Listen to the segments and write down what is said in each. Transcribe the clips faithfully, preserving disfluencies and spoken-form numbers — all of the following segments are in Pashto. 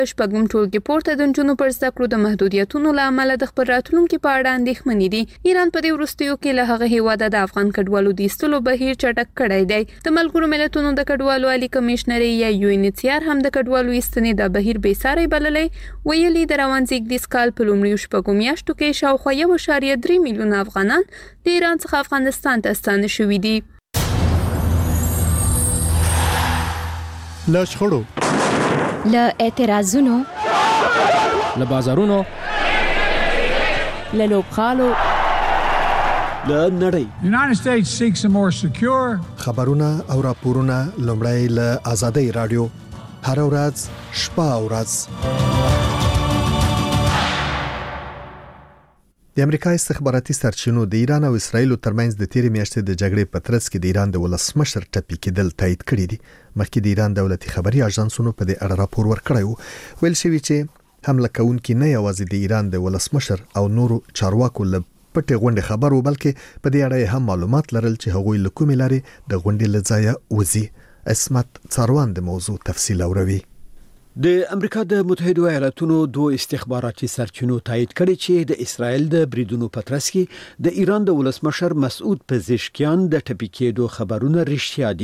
شپږم ټولګي پورته د نجونو پر زده کړو د محدودیتونو له امله د خپل راتلونکي په اړه اندېښمنې دي. ایران په دې وروستیو کې له هغه هیواده د افغان کډوالو د ایستلو بهیر چټک کړی دی. د ملګرو ملتونو د کډوالو عالی کمشنر یا یو ان ایچ سی آر هم د کډوالو ایستنې د بهیر بې ساري بللی. ویلي د روان زیږدیز کال په لومړیو شپږو میاشتو کې شاوخوا یو اعشاریه درې میلیونه افغانان د ایران څخه افغانستان ته ستانه شوي دي. له شخړو، له اعتراضونو، له بازارونو، له لوبغالو، له نړۍ. United States seeks a more secure. خبرونه او راپورونه لومړی له آزادۍ رادیو هر ورځ شپه او ورځ. د امریکا استخباراتي سرچینو د ایران او اسرایل ترمنځ د تیرې میاشتې د جګړې په ترڅ کې د ایران د ولسمشر ټپي کېدل تایید کړي دي. مخکې د ایران دولتي خبري اژانسونو په دې اړه راپور ورکړی و. ویل شوی چې حمله کوونکي نه یوازې د ایران د ولسمشر او نورو چارواکو له پټې غونډې خبرو بلکې په دې اړه هم معلومات لرل چې هغوی له کومې لارې د غونډې له ځایه وځي. اسمت څاروان د موضوع تفصیل اوروي. د امریکا د متحده ایالاتونو دوه استخباراتي سرچینو تایید کړي چې د اسرایل د بریدونو په ترڅ کې د ایران د ولسمشر مسعود پزشکیان د ټپي کېدو خبرونه رښتیا دي.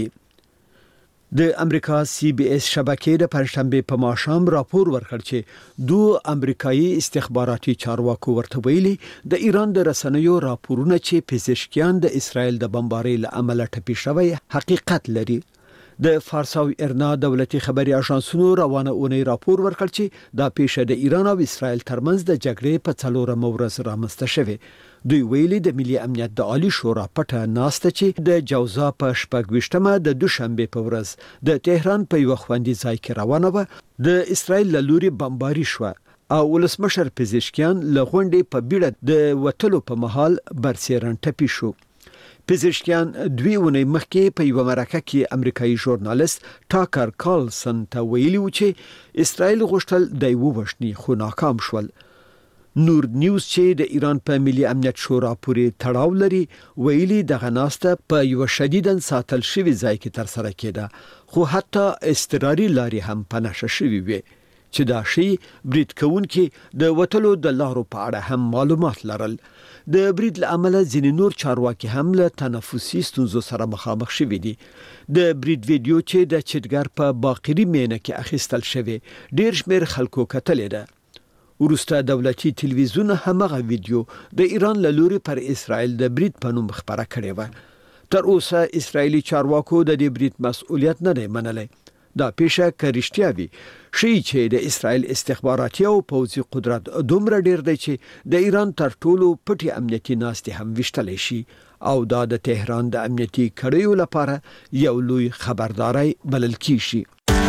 د امریکا سی بي اس شبکې د پنځشنبه په ماښام راپور ورکړ چې دوه امریکایي استخباراتي چارواکو ورته ویلي د ایران د رسنیو راپورونه چې پزشکیان د اسرایل د بمبارۍ له امله ټپي شوی حقیقت لري. د فارس او ارنا دولتي خبري اژانسونو روانه اونۍ راپور ورکړ چې دا پیښه د ایران او اسرایل ترمنځ د جګړې په څلورم ورځ رامنځته شوه. دوی ویلي د ملي امنیت د عالی شورا پټه ناسته چې د جوزا په شپږویشتمه د دوشنبه په ورځ د تهران په یو خوندي ځای کې روانه و د اسرایل له لوري بمباري شو او ولسمشر پزشکیان له غونډې په بیړه د وټلو په محل برسیرن ټپي شو. پزشکیان دوی ونې مخکې په یو مرکه کې امریکایي ژورنالیست ټاکر کارلسن ته ویلي و چې اسرائیل غوښتل د یو وښني خو ناکام شول. نور نیوز چې د ایران په ملي امنیت شورا پورې تړاو لري ویلي دغه ناسته په یو شدیدن ساتل شوی ځای کې تر سره کېده خو حتی اضطراري لاري هم پنهشه شوی وي چې دا شی برید کوونکي د وټلو د لارو په اړه هم معلومات لرل. د برید له امله ځینې نور چارواکي هم له تنفسي ستونزو سره مخامخ شوي دي. د برید ویډیو چې د چټګر په باقری مینه کې اخیستل شوی ډیر شمیر خلکو کتلې ده. وروسته دولتي تلویزیون همغه ویډیو د ایران له لوري پر اسرائیل د برید په نوم خبره کړې و. تر اوسه اسرائیلي چارواکو د دې برید مسؤلیت نه دی منلی. دا پیښه کریشتیا وی شي چې د اسرائیل استخباراتي او پوځي قدرت دومره ډیر دی چې د ایران تر ټولو پټي امنیتي ناستې هم وشتلی شي او دا د تهران د امنیتي کړیو لپاره یو لوی خبرداري بلل کیږي.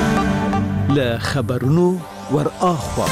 له خبرونو ور اخوا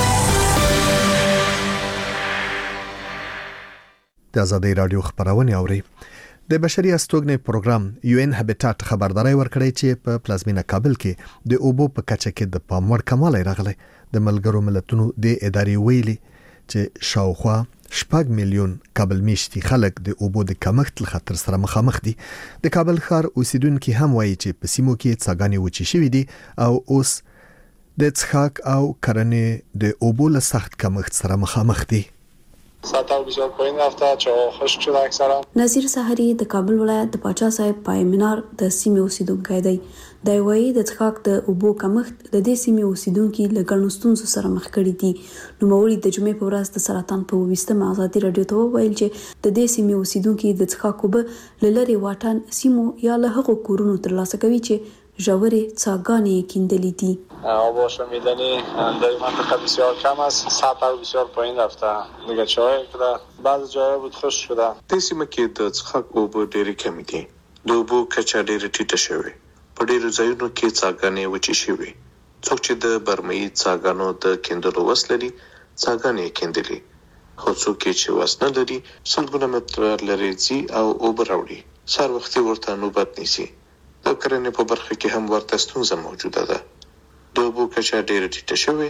د آزادۍ رادیو خبرونه اوري. د بشري استوګنې پروګرام یو ان هابیټات خبرداري ورکړی چې په پلازمینه کابل کې د اوبو په کچه کې د پاموړ کمال راغلی. د ملګرو ملتونو د ادارې ویلي چې شاوخوا شپږ میلیون کابل میشتي خلک د اوبو د کمښت له خطر سره مخامخ دي. د کابل ښار اوسیدونکو هم وایي چې په سیمو کې څاګانې وچې شوې دي او اوس د څښاک او کرنې د اوبو له سخت کمښت سره مخامخ دي. سطح بسیار پایین رفته، چاه خشک شده اکثرا. نظیر سحری د کابل ولایت د پاچا صاحب پای منار د سیمې اوسیدونکی دی. د وایي د څښاک د اوبو کمښت د دې سیمې اوسیدونکو له ګڼو ستونزو سره مخ کړي دي. نو موري د جمعې په ورځ د سرطان په ویستمه آزادي رادیو ته ویل چې د دې سیمې اوسیدونکو د څښاک اوبه له لري واټن سیمو یا له هغو کورونو ترلاسه کوي چې ژورې څاګانې کیندلې دي. آب آشامیدنی در منطقه بسیار کم است، سطح بسیار پایین رفته. دیگه چاهی که بعض جاها بود خشک شده. د سیمه کې د څښاک اوبه ډېرې کمې دي. د اوبو کچه ډېره ټیټه شوې. په ډېرو ځایونو کې څاګانې وچې شوې. څوک چې د برمهیي څاګانو د کیندلو وس لري څاګانې یې کیندلې. خو څوک چې وس نه لري سلګونه متره لرې ځي او اوبه راوړي. سهار وختي ورته نوبت نیسي. د کرنې په برخه کې هم ورته ستونزه موجوده ده. د اوبو کچه ډېره ټیټه شوې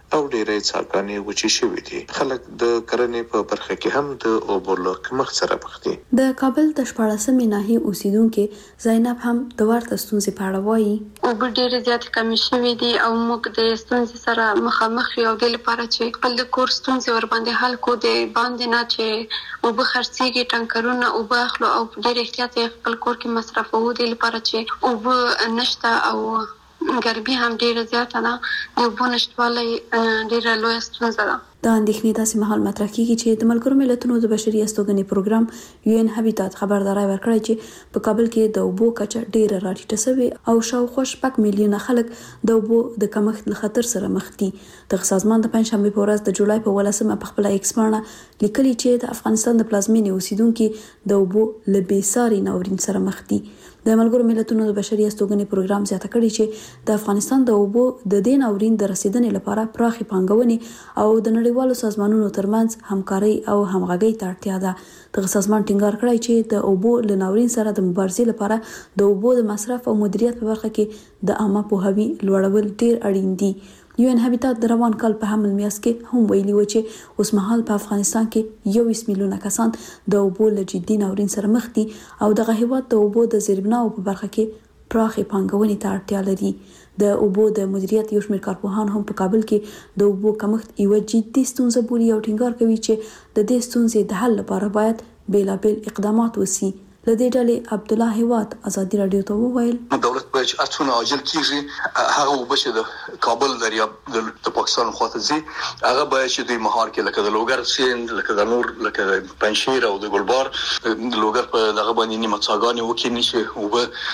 او ډېرې څاګانې وچې شوې دي. خلک د کرنې په برخه کې هم د اوبو له کمښت سره مخ دي. د کابل د شپاړسمې ناحیې اوسیدونکو زینب هم د ورته ستونزې په اړه وایي. اوبه ډېرې زیاتې کمې شوې دي او موږ د ستونزې سره مخامخ یو د لپاره چې خپل د کور ستونزې ور باندې حل کو د باندې نه چې اوبه خرڅيږي ټانکرونه اوبه اخلو او ډېر احتیاط خپل کور کې مصرفوو د لپاره چې اوبه نشته او ګرمي هم ډېره زیاته ده. د اوبو نشتوالی ډېره لویه ستونزه ده. دا اندېښنې داسې مهال مطرح کیږي چې د ملګرو ملتونو د بشري استوګنې پروګرام یو ان هابیټات خبرداري ورکړی چې په کابل کې د اوبو کچه ډېره راټیټه شوې او شاوخوا شپږ میلیونه خلک د اوبو د کمښت له خطر سره مخ دي. د سازمان د پنځشنبه په ورځ د جولای په ولسمه په خپل ایکس باندې لیکلي چې د افغانستان د پلازمینې اوسیدونکو د اوبو له بېساري ناورین سره مخ دي. د ملګرو ملتونو د بشري استوګنې پروګرام زیاته کړي چې د افغانستان د اوبو د دې ناورین د رسیدنې لپاره پراخې پانګونې او د نړیوالو سازمانونو ترمنځ همکاري او همغږي ته اړتیا ده. د سازمان ټینګار کړی چې د اوبو له ناورین سره د مبارزې لپاره د اوبو د مصرف او مدیریت په برخه کې د عامه پوهاوي لوړول ډیر اړین دي. یو ان هابیټات د روان کال په حمل میاشت کې هم ویلي و چې اوس مهال په افغانستان کې یو میلیونه کسان د اوبو له جدي ناورین سره مخ دي او دغه هیواد د اوبو د زیربناو په برخه کې پراخې پانګونې ته اړتیا لري. د اوبو د مدیریت یو شمېر کارپوهان هم په کابل کې د اوبو کمښت یو جدي ستونزه بولي او ټینګار کوي چې د دې ستونزې د حل لپاره باید بیلابیل اقدامات وشي. لدې ډلې عبد الله هیواد ازادي رادیو ته وویل دولت باید چې اټونه عاجل کیږي هغه وبشه د کابل دریاب د پاکستان خواته زی هغه باید چې د مهار کې لکه د لوګر سیند لکه د نور لکه د پنځشیر او د ګلبار د لوګر په دغه باندې نیمه څاګانې وکړي نشي او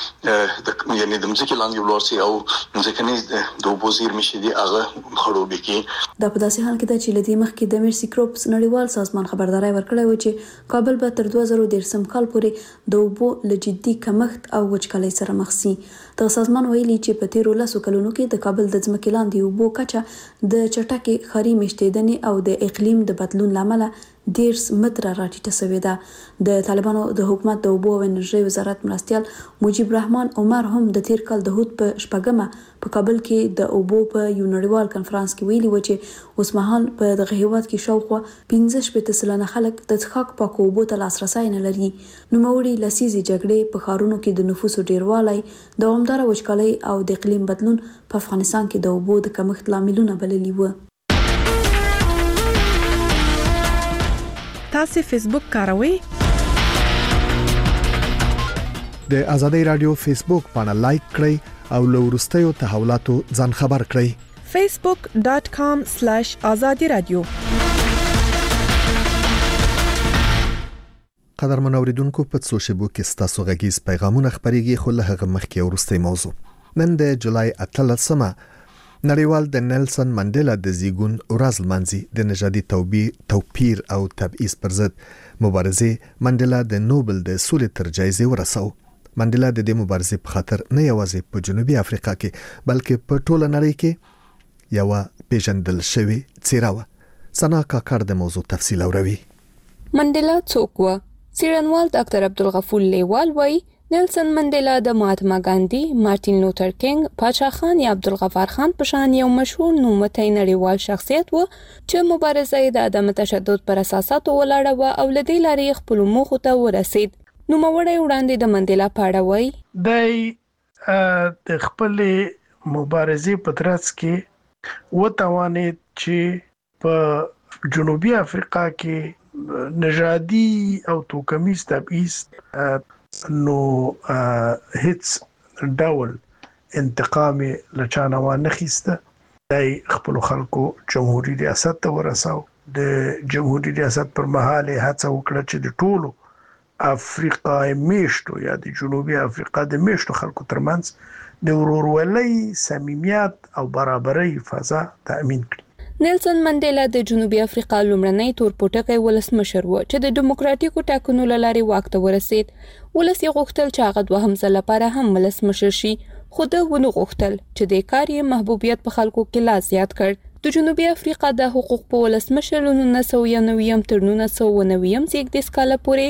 به یعنی د مځکې لاندې ولورسي او ځکه د اوبو زیرمې شي دي هغه خړوبې کې. دا په داسې حال کې ده چې لدې مخکې د میرسي کروپس نړیوال سازمان خبرداري ورکړی و چې کابل به تر دوه زره دېرشم کال پورې د اوبو له جدي کمښت او وچکالۍ سره مخ شي. د سازمان ویلي چې په تیرو لسو کلونو کې د کابل د ځمکې لاندې اوبو کچه د چټکې ښاري میشتېدنې او د اقلیم د بدلون لامل ډیر متره راټیټه شوې ده. د طالبانو د حکومت د اوبو او انرژي وزارت مرستيال مجيب رحمان عمر هم د تیر کال د هوت په شپږمه په کابل کې د اوبو په یو نړیوال کانفرنس کې ویلي و چې اوس مهال په دغه هیواد کې شاوخوا پنځه شپږ سلنه خلک د څښاک پاکو اوبو ته لاسرسي نه لري. نوموړي لسیزي جګړې په ښارونو کې د نفوسو ډیروالی دوامداره وچکالۍ او د اقلیم بدلون په افغانستان کې د اوبو د کمښت لاملونه بللي و. تاسو فیسبوک کاروئ؟ د ازادي رادیو فیسبوک باندې لایک کړئ او له وروستیو تحولاتو ځان خبر کړئ. facebook dot com slash azadi radio. قدرمن اوریدونکو په سوشل کې ستاسو غږیز پیغامونه خبريږي خو له هغه مخکې ورسته موضوع نن د جولای اتلسمه نړیوال د نیلسن منډیلا د زیګون ورځ لمانځي. د نژادي توپیر او تبعیض پر ضد مبارزه منډیلا د نوبل د سولې تر جایزې ورسو. منډیلا د دې مبارزې په خاطر نه یوازې په جنوبي افریقا کې بلکې په ټوله نړۍ کې یو پیژندل شوی څیره و. سنا کاکړ د موضوع تفصیل اوروي. منډیلا څوک و؟ څیړنوال ډاکټر عبدالغفور لیوال وایي نیلسن منډیلا د مهاتما ګاندی، مارټین لوتر کینګ، پاچا خان یا عبدالغفار خان په شان یو مشهور نوموتی نړیوال شخصیت و چې مبارزه یې د عدم تشدد پر اساساتو ولاړه و او له دې لارې خپل موخو ته ورسید. نوموړی وړاندې د منډیلا په اړه وایي د د خپل مبارزې په ترڅ کې وتوانید چې په جنوبي افریقا کې نژادي او توکمیز تبعیض نو هیڅ ډول انتقام لچانه و نه خسته. دای خپل خلکو جمهوریت ریاست ته ورساو. د جمهوریت ریاست پر مهال هڅه وکړه چې د ټولو افریقا میشتو یا د جنوبي افریقا د میشتو خلکو ترمنځ د ورورولۍ، صمیمیت او برابرۍ فضا تأمین کړي. نیلسن منډیلا د جنوبي افریقا لومړنی تورپوټکی ولسمشر و چې د دیموکراتیکو ټاکنو له لارې واک ته ورسید. ولس یې غوښتل چې هغه دوهم ځل لپاره هم ولسمشر شي، خو ده ونه غوښتل چې د کار یې محبوبیت په خلکو کې لا زیات کړ. د جنوبي افریقا د حقوق په ولسمشر له نولس سوه یو نوي تر نولس سوه اووه نوي زیږدیز کاله پورې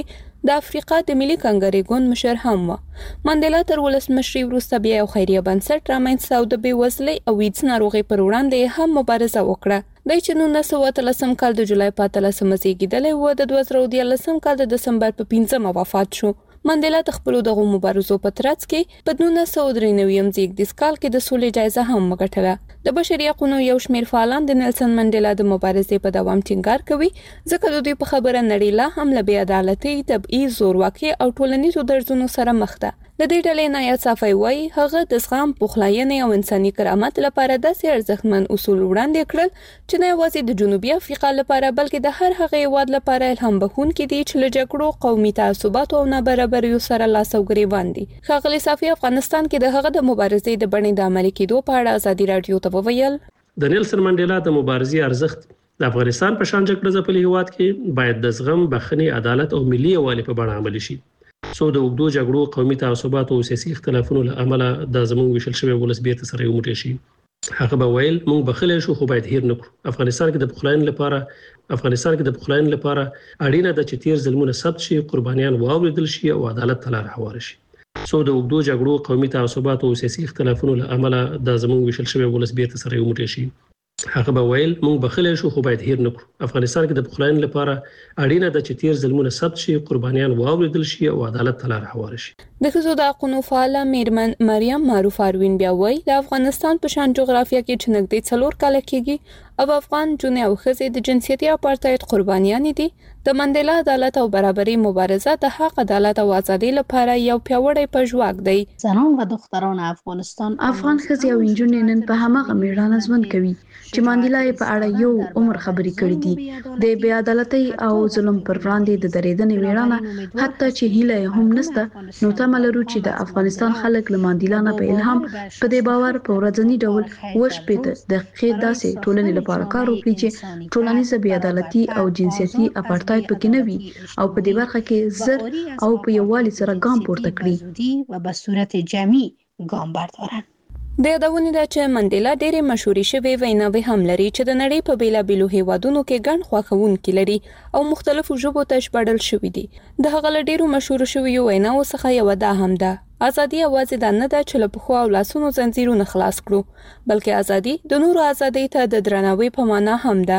د افریقا د ملي کنګرې ګوند مشر هم و. منډلا تر ولسمشري وروسته بیا یو خیریه بنسټ رامنځته او د بېوزلۍ او ایډز ناروغۍ پر وړاندې هم مبارزه وکړه. د چې نولس سوه اتلسم کال د جولای په اتلسمه زیږېدلی و، د دوه زره دیارلسم کال د دسمبر په پنځمه وفات شو. منډلا د خپلو دغو مبارزو په ترڅ کې په نولس سوه درې نوي زیږدیز کال کې د سولې جایزه هم وګټله. د بشري حقوقو یو شمېر فعالان د نیلسن منډلا د مبارزې په دوام ټینګار کوي، ځکه د دوی په خبره نړۍ لا هم له بې عدالتۍ، تبعیض، زورواکۍ او ټولنیزو درزونو سره مخ ده. د دې ډلې نایت صافی وایي هغه د زغم، پخلاینې او انساني کرامت لپاره داسې ارزښتمن اصول وړاندې کړل چې نه یوازې د جنوبي افریقا لپاره بلکې د هر هغه هیواد لپاره الهام بخښونکي دي چې له جګړو، قومي تعصباتو او نابرابریو سره لاس او ګریوان دي. ښاغلي صافی افغانستان کې د هغه د مبارزې د بڼې د عملي کېدو په اړه ازادي راډیو ته وویل. د نیلسن منډلا د مبارزې ارزښت د افغانستان په شان جګړه ځپلي هیواد کې باید د زغم، بخښنې، عدالت او ملي یووالي په بڼه عملي شي. څو د اوږدو جګړو، قومي تعصباتو او سیاسي اختلافونو له امله د زموږ ویشل شوی ولس بیرته سره یو موټی شي. هغه به ویل موږ بخښلی شو خو باید هیر نه کړو. افغانستان کې د پخلاینې لپاره افغانستان کې د پخلاینې لپاره اړینه ده چې تیر ظلمونه ثبت شي، قربانیان واوریدل شي او عدالت ته لاره هواره شي. څو د اوږدو جګړو، قومي تعصباتو او سیاسي اختلافونو له امله د زموږ ویشل شوی ولس بیرته سره یو موټی شي. هغه به ویل موږ بخښلی شو خو باید هیر نه کړو. افغانستان کې د پخلاینې لپاره اړینه ده چې تیر ظلمونه ثبت شي، قربانیان واوریدل شي او عدالت ته لاره هواره شي. د ښځو د حقونو فعاله میرمن مریم معروف اروین بیا وایي د افغانستان په شان جغرافیه کې چې نږدې څلور کاله کېږي او افغان جونې او ښځې د جنسیتي اپارټایډ قربانیانې دي. د منډلا عدالت او برابرۍ مبارزه د حق، عدالت او ازادۍ لپاره یو پیاوړی پژواک دی. زنان و دختران افغانستان افغان ښځې او نجونې نن په هماغه میړانه ژوند کوي چې منډلا یې په اړه یو عمر خبرې کړې دي. د بې عدالتۍ او ظلم پر وړاندې د درېدنې میړانه حتی چې هیله هم نشته، نو تمه لرو چې د افغانستان خلک له منډلا نه په الهام په دې باور په ورځني ډول وشپېته دقیقې داسې ټولنې لپاره کار وکړي چې ټولنیزه بې عدالتي او جنسیتي اپارټایډ پکې نه وي او په دې برخه کې زر او په یووالي سره ګام پورته کړي و به صورت جمعي ګام بردارن. د یادونې ده چې منډلا ډېرې مشهورې شوې ویناوې هم لري چې د نړۍ په بیلابیلو هیوادونو کې ګڼ خوښونکي لري او مختلفو ژبو ته ژباړل شوي دي. د هغه له ډېرو مشهورو شویو ویناوو څخه یوه دا هم ده: ازادي یوازې دا نه ده چې له پښو او لاسونو زنځیرونه خلاص کړو، بلکې ازادي د نورو ازادۍ ته د درناوي په معنا هم ده.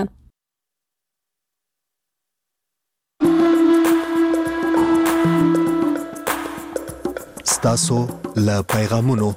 ستاسو له پیغامونو.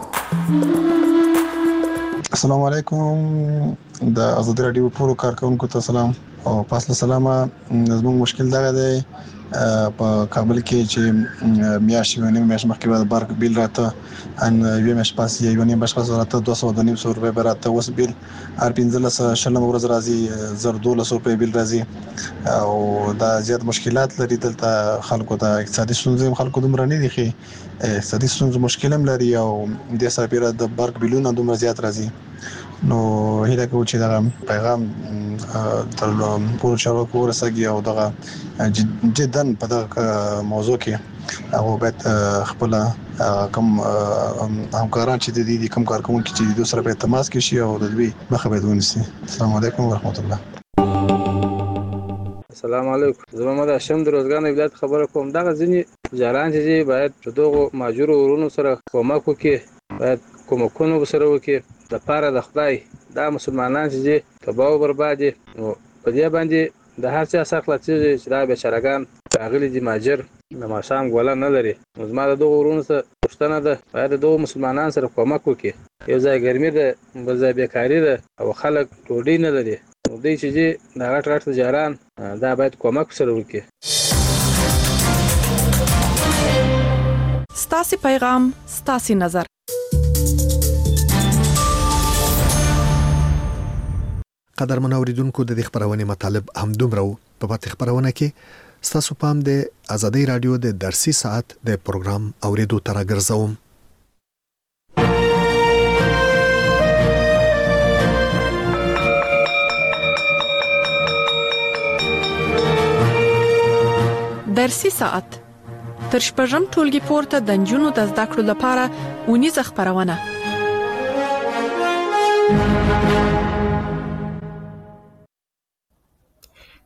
السلام علیکم، د آزادي راډیو پورو کارکونکو ته سلام او پاسله سلامه. زموږ مشکل دا دی په کابل کې چې میاشتې ونیم میاشت مخکې د بارک بیل راته ان یو میاشت پاس یو نیم بشخص راته دوه سوه نیم سو روپۍ راته اوس بیل هر پنځلس شلم ورځ راځي زر دولس روپۍ بیل راځي او دا زیات مشکلات لري. دلته خلکو ته اقتصادي ستونزې خلکو دومره نه دي ښې اقتصادي ستونزې مشکل هم لري او د سرپیره د بارک بیلونه دومره زیات راځي. نو هیله کوم چې دا پیغام تر پورو چارواکو ورسېږي او دغه جدا په دغه موضوع کې هغه باید خپل کوم همکاران چې د دې کوم کارکونکي چې د سره په تماس کې شي او د دوی مخه باید ونیسي. السلام علیکم ورحمت الله. السلام علیکم، زه محمد هاشم د روزګان ولایت خبره کوم. دغه ځینې جاران چې باید دغه ماجور ورونو سره کومک وکړي، باید کومکونه سره وکړي د پاره د خدای. دا مسلمانان چې تباہ او برباد دي، نو په دې باندې د هر چا سخت لچې چې دا بیچارهګان راغلي دي ماجر د ماشام ګوله نه لري. نو زما د دغه ورونو سره پوښتنه ده، باید د دغو مسلمانانو سره کومک وکړي. یو ځای ګرمي ده، بل ځای بیکاري ده او خلک ډوډۍ نه لري. نو دوی چې د غټ غټ تجاران دا باید کومک سره وکړي. ستاسو پیغام ستاسو نظر. قدرمن اوریدونکو، د دې خبرونه مطالب هم دومره په پاتې خبرونه کې ستاسو پام د آزادۍ رادیو د درسي ساعت د پروګرام اوریدو تر راګرځوم. درسي ساعت تر شپږم ټولګي پورته د نجونو د زده کړو لپاره ونیزه خبرونه.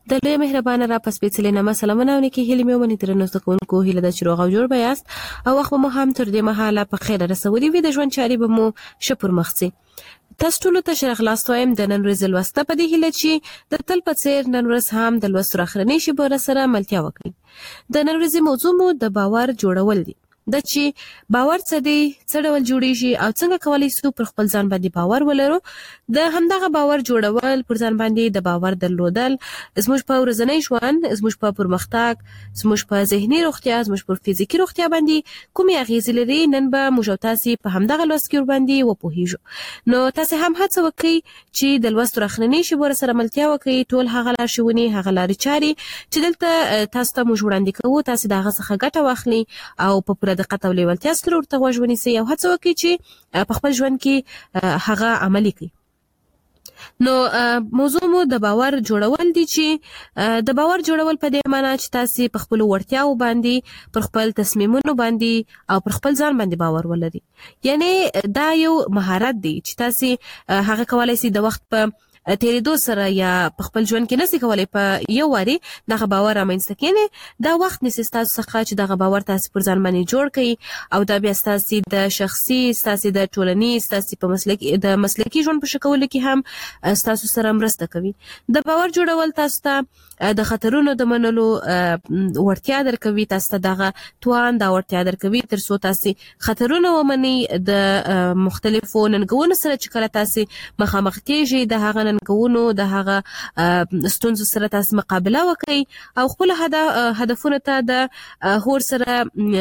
د لوی مهربانه را پس پیڅلې نامه سلامونه ونکي هلي مې ومني تر نو زکونکو هله د چروغ او جوړ بیاست او وخت مو هم تر دې مهاله په خیر رسولي وي د ژوند چاري به مو شپور مخسي تاسو ټول ته شرخ لاستویم د نن ورځ لوسته په دې هله چې د تل په څیر نن ورځ هم د لوستو اخرنی شی بور سره ملتیا وکړي د نن ورځ موضوع مو د باور جوړول دي د چې باور څه دی څه ډول جوړیږي او څنګه کولی شو پر خپل ځان باندې باور ولرو د همدغه باور جوړول پر ځان باندې د باور درلودل زموږ په ورځنی ژوند زموږ په پرمختګ زموږ په ذهني روغتیا زموږ په فزیکی روغتیا باندې کومې اغیزې لري نن به موږ تاسو په همدغه لوست کې باندې وپوهیږو نو تاسو هم هڅه وکړئ چې د لوست راخننی شی ور سره ملتیا وکړئ ټول هغه لارښوونې هغه لارې چاري چې دلته تاسو ته موږ وړاندې کوو تاسو دغه څخه ګټه واخلئ او په دقت او لیوالتیا سره ورته غوښونی سي او هڅه وکړي چې په خپل ژوند کې هغه عملي کړي نو موضوع مو د باور جوړول دي چې د باور جوړول په دې معنی چې تاسو په خپل وړتیاو باندې پر خپل تصمیمونو باندې او پر خپل ځان باندې باور ولري یعنی دا یو مهارت دی چې تاسو هغه کولای شئ د وخت په تیریدو سره یا په خپل ژوند کې نسی کولای په یو واري دغه باور رامنځته کینې دا وخت نسی تاسو څخه چې دغه باور تاسو پر ځان باندې جوړ کړئ او دا بیا تاسو د شخصي تاسو د ټولنیز تاسو په مسلکی د مسلکی ژوند په شکل کې هم تاسو سره مرسته کوي د باور جوړول تاسو ته د خطرونو د منلو ورتیا درکوي تاسو ته دغه توان دا ورتیا درکوي تر څو تاسو خطرونه ومني د مختلفو ننګونو سره چې کله تاسو مخامخ کیږئ د هغه ننګونو د هغه ستونزو سره تاسو مقابله وکړئ او خپل هدفونو ته د هور سره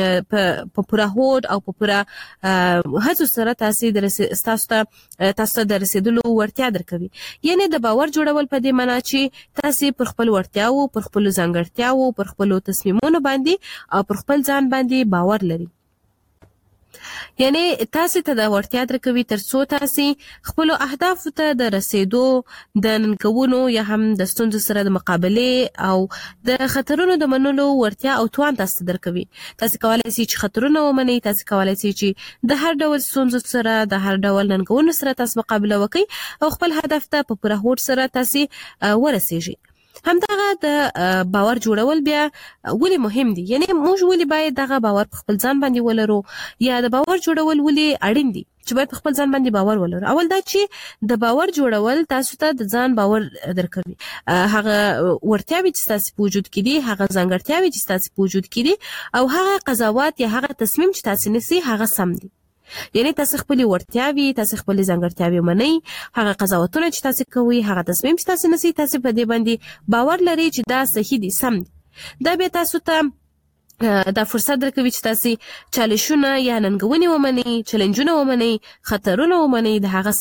په پوره هوډ او په پوره هڅو سره تاسو د تاسو تاسو د رسیدلو ورتیا درکوي یعنی د باور جوړول په دې معنی چې تاسو پر خپل ورتیاو پر خپل ځانګړتیاو پر خپل تصمیمونو باندې او پر خپل ځان باندې باور لري یعنی تاسو ته د ورتیا درکوي تر څو تاسو خپل اهداف ته د رسیدو د ننګونو یا هم د ستونزو سره د مقابله او د خطرونو د منلو ورتیا او توان تاسو درکوي تاسو کولای شئ چې خطرونه ومنئ تاسو کولای شئ چې د هر ډول ستونزو سره د هر ډول ننګونو سره تاسو مقابله وکړئ او خپل هدف ته په پوره هوډ سره تاسو ورسیږئ همدغه د باور جوړول بیا ولې مهم دي یعنی موږ ولې باید دغه باور په خپل ځان باندې ولرو یا د باور جوړول ولې اړین دي چې باید په خپل ځان باندې باور ولرو اول دا چې د باور جوړول تاسو ته د ځان باور درکوي هغه ورتیاوي چې تاسو په وجود کې دي هغه ځانګړتیاوي چې تاسو په وجود کې دي او هغه قضاوت یا هغه تصمیم چې تاسو نسی هغه سم دي یعنی تاسو خپل ورتیاوي تاسو خپل ځانګړتیاوي منئ هغه قضاوتونه چې تاسو کوي هغه تصمیم چې تاسو نسی تاسو په دې باندې باور لري چې دا صحیح دي سم دي دا به تاسو ته دا فرصت درکوي چې تاسو چالشونه یا ننګونې ومنئ چیلنجونه ومنئ خطرونه ومنئ د هغه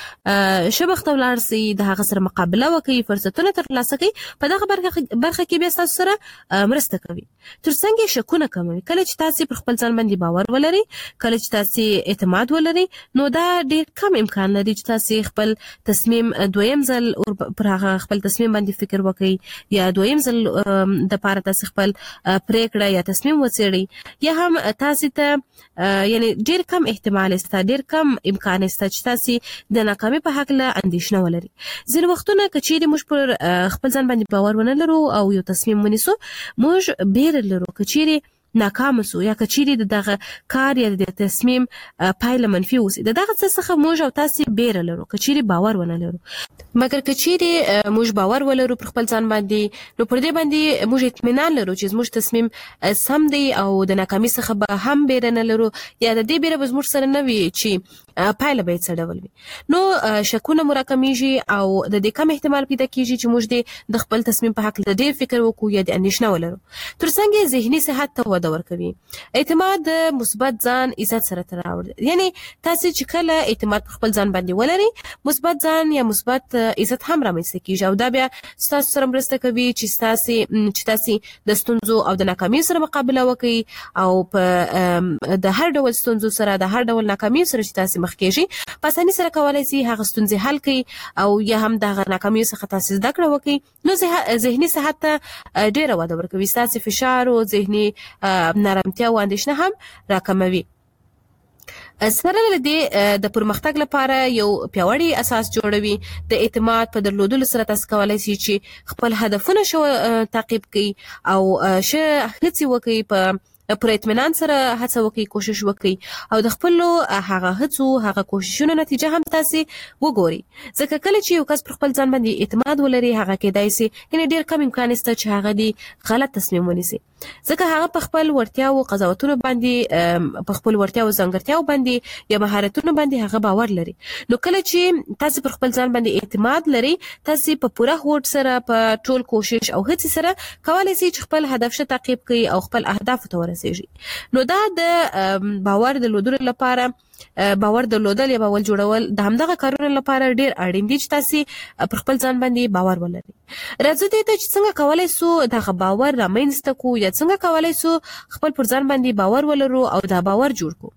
سره شبخت ولر سي د هغه سره مقابله وکړي فرصتونه ترلاسه کړي په دغه برخه برخه کې به تاسو سره مرسته کوي ترڅنګ شکونه کوي کله چې تاسو پر خپل ځان باندې باور ولري کله چې تاسو اعتماد ولري نو دا ډېر کم امکان لري چې تاسو خپل تصمیم دویم ځل پر هغه خپل تصمیم باندې فکر وکړي یا دویم ځل د پاره تاسو خپل پریکړه یا تصمیم وڅېړئ یا هم تاسو ته یعنی ډېر کم احتمال است ډېر کم امکان است چې تاسو د ناکامۍ په حق له اندېښنه ولري ځینې وختونه کچېرې موږ پر خپل ځان باندې باور ونه لرو او یو تصمیم ونیسو موږ بیره لرو کچېرې ناکام سو یا کچېرې دغه کار یا د تصمیم پایله منفي وسی دغه څه څخه موږ او تاسو بیره لرو کچېرې باور ونه لرو مګر کچېرې موږ باور ولرو پر خپل ځان باندې نو پر دې باندې موږ اطمینان لرو چې موږ تصمیم سم دی او د ناکامۍ څخه به هم بیره نه لرو یا د دې بیره به موږ سره نه وي چې پایله به څه ډول وي نو شکونه مراکمیږي او د دې کم احتمال پیدا کیږي چې موږ د خپل تصمیم په حق له ډېر فکر وکړو یا د اندېښنه ولرو ترڅنګ ذهني صحت ته وده ورکوي اعتماد د مثبت ځان عزت سره تړاو یعنی تاسو چې کله اعتماد په خپل ځان باندې ولري مثبت ځان یا مثبت عزت هم رامنځته کیږي او دا بیا تاسو سره مرسته کوي چې تاسو چې تاسو د ستونزو او د ناکامۍ سره مقابله وکړي او په د هر ډول ستونزو سره د هر ډول ناکامۍ سره چې تاسو مخ کېږي په اسانۍ سره کولای شئ هغه ستونزې حل کړئ او یا هم د ناکامۍ څخه تاسو زده کړه وکړئ نو ذهني صحت ته ډېره وده ورکوي تاسو فشار او ذهني نرمتیا او اندېښنه هم راکموي سره لدې د پرمختګ لپاره یو پیاوړی اساس جوړوي. د اعتماد په درلودلو سره تاسو کولای شئ چې خپل هدفونه شو تعقیب کړئ او شه هڅه وکړئ په پر اطمینان سره هڅه وکړئ، کوشش وکړئ او د خپل هغه هڅو هغه کوششونو نتیجه هم تاسو وګورئ. ځکه کله چې یو کس پر خپل ځان باندې اعتماد ولري هغه کېدای شي یعنی ډیر کم امکان شته چې هغه دی غلط تصمیم ونیسي، ځکه هغه په خپل ورتیا او قضاوتونو باندې په خپل ورتیا او ځانګړتیاو باندې یا مهارتونو باندې هغه باور لري. نو کله چې تاسو پر خپل ځان باندې اعتماد لري تاسو په پوره هوډ سره په ټول کوشش او هڅې سره کولای شئ چې خپل هدف شه تعقیب کړئ او خپل اهداف ته ورسیږئ. نو دا د باور د لودلو لپاره باور درلودل یا باور جوړول د همدغه کارونو لپاره ډیر اړین دي چې تاسو پر خپل ځان باندې باور ولرئ. راځو دې ته چې څنګه کولای شو دغه باور رامنځته کو یا څنګه کولای شو خپل پر ځان باندې باور ولرو او دا باور جوړ کو.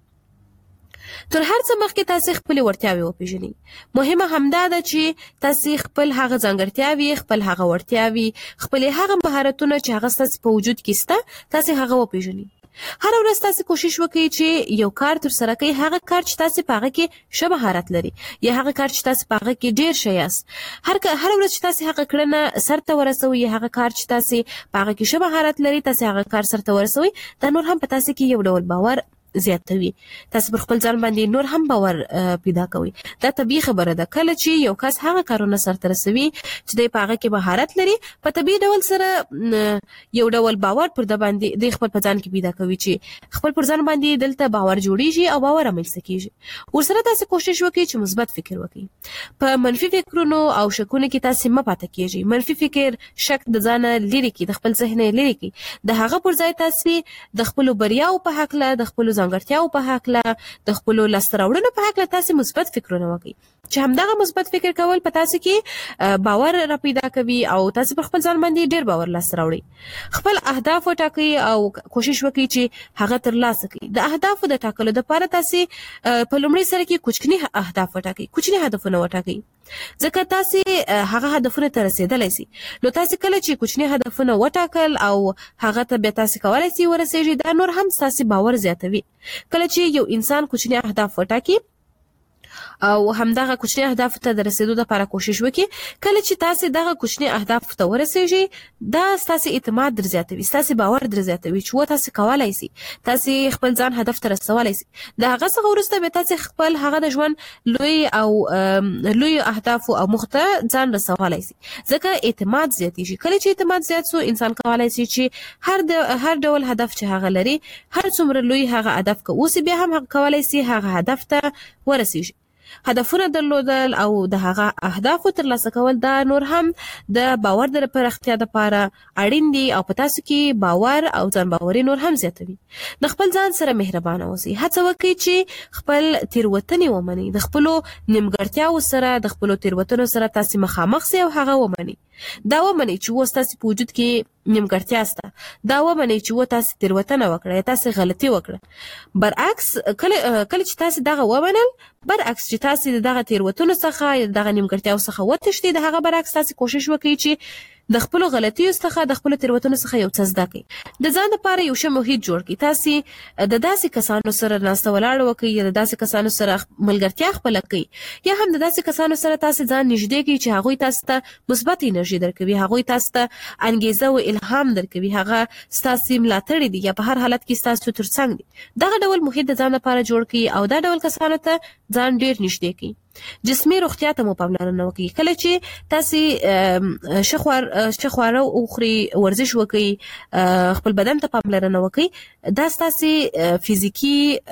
تر هر څه مخکې تاسو خپل ورتیاوي وپیژنئ. مهمه همدا ده چې تاسو خپل هغه ځانګړتیاوي، خپل هغه ورتیاوي، خپل هغه مهارتونه چې هغه تاسو په وجود کې سته تاسو هغه وپیژنئ. هر ورځ تاسو کوشش وکړئ چې یو کار تر سره کړئ هغه کار چې تاسو په هغه کې ښه مهارت لري یا هغه کار چې تاسو په هغه کې ډیر ښه یاست. هر هر ورځ چې تاسو هغه کړنه سرته ورسوي هغه کار چې تاسو په هغه کې ښه مهارت لري تاسو هغه کار سرته ورسوي دا نور هم په تاسو کې یو ډول باور زیاتوي. تاسو پر خپل ځان باندې نور هم باور پیدا کوي. دا طبيعي خبره ده. کله چې یو کس هغه کارونه سرته رسوي چې د پاغه کې مهارت لري په طبيعي ډول سره یو ډول باور پر د باندې د خپل ځان کې پیدا کوي چې خپل پر ځان باندې دلته باور جوړیږي او باور رامنځته کیږي. ورسره تاسو کوشش وکړئ چې مثبت فکر وکړئ. په منفي فکرونو او شکونو کې تاسو مه پاتې کیږئ. منفي فکر شک د ځان لري کې د خپل ذهن لري کې د هغه پر ځای تاسو د خپل بریاو په حق له د خپل ځانګړتیاو په حق له د خپل لاسته په حق له تاسو مثبت فکرونه وکړئ چې همدغه مثبت فکر کول په تاسو کې باور را پیدا کوي او تاسو په خپل ځان باندې ډیر باور لاسته راوړئ. خپل اهداف وټاکئ او کوشش وکړئ چې هغه ترلاسه کړئ. د اهدافو د ټاکلو لپاره تاسو په لومړي سره کې کوچني اهداف وټاکئ، کوچني هدفونه وټاکئ ځکه تاسو هغه هدفونه ته رسیدلای شئ. نو تاسو کله چې کوچني هدفونه وټاکل او هغه ته به تاسو کولای شئ ورسیږئ دا نور هم تاسو باور زیاتوي. کله چې یو انسان کوچني اهداف وټاکي او همدغه کوچني اهداف ته د رسیدو لپاره کوشش وکړي کله چې تاسو دغه کوچني اهداف ته ورسیږئ دا تاسو اعتماد در زیاتوي، تاسو باور در زیاتوي چې و تاسو کولای شئ، تاسو خپل ځان هدف ته رسولای شئ. د هغه څخه وروسته به تاسو خپل هغه د ژوند لوی او لوی اهداف او مخته ځان رسولای شئ ځکه اعتماد زیاتیږي. کله چې اعتماد زیات شو انسان کولای شي چې هر د هر ډول هدف چې هغه لري هر څومره لوی هغه هدف که اوس بیا هم هغه کولای شي هغه هدف ته ورسیږي. هدفونه درلودل او د هغه اهدافو ترلاسه کول دا نور هم د باور د پراختیا لپاره اړین دي او په تاسو کې باور او ځان باوري نور هم زیاتوي. د خپل ځان سره مهربانه اوسئ. هڅه وکړئ چې خپل تیروتنې ومنئ. د خپل نیمګړتیاو سره د خپل تیروتنو سره تاسو مخامخ سئ او هغه ومنئ. دا ومنئ چې و تاسو په وجود کې نیمګړتیا سته. دا ومنئ چې و تاسو تیروتنه وکړه، تاسو غلطي وکړه. برعکس کله کله چې تاسو دغه ومنل برعکس چې تاسو دغه تیروتنو څخه یا دغه نیمګړتیاو څخه وتښتئ د هغه برعکس تاسو کوشش وکړئ چې د خپل غلطیو څخه د خپل تیروتنو څخه یو څه زده کړئ. د ځان لپاره یو ښه محیط جوړ کړئ. تاسو د داسې کسانو سره ناسته ولاړه وکړئ یا د داسې کسانو سره ملګرتیا خپله کړئ یا هم د داسې کسانو سره تاسو ځان نږدې کړئ چې هغوی تاسو ته مثبت انرژي درکوي، هغوی تاسو ته انګیزه او الهام درکوي، هغه ستاسو ملاتړي دي یا په هر حالت کې ستاسو ترڅنګ دي. دغه ډول محیط د ځان لپاره جوړ کړئ او دا ډول کسانو ته ځان ډیر نږدې کړئ. جسمي روغتیا ته مو پاملرنه وکړئ. کله چې تاسو شخوار شخواره او خوري ورزش وکړئ خپل بدن ته پاملرنه وکړئ دا ستاسو فزیکی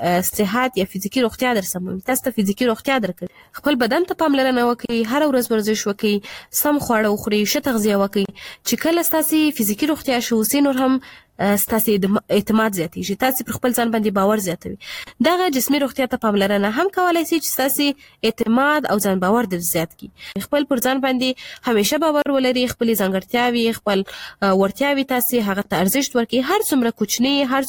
صحت یا فزیکی روغتیا درسموي. تاسو ته فزیکی روغتیا درکړي. خپل بدن ته پاملرنه وکړئ، هر ورځ ورزش وکړئ، سم خواړه وخورئ، ښه تغذیه وکړئ چې کله ستاسو فزیکی روغتیا شو سي نور هم ستاسو اعتماد زیاتیږي، تاسو پر خپل ځان باندې باور زیاتوي. دغه جسمي روغتیا ته پاملرنه هم کولای شي چې ستاسو اعتماد او ځان باور در زیات کړي. خپل پر ځان باندې همیشه باور ولرئ، خپل ځانګړتیاوي خپل ورتیاوي تاسو هغه ته ارزښت ورکړئ. هر څومره کوچنی هر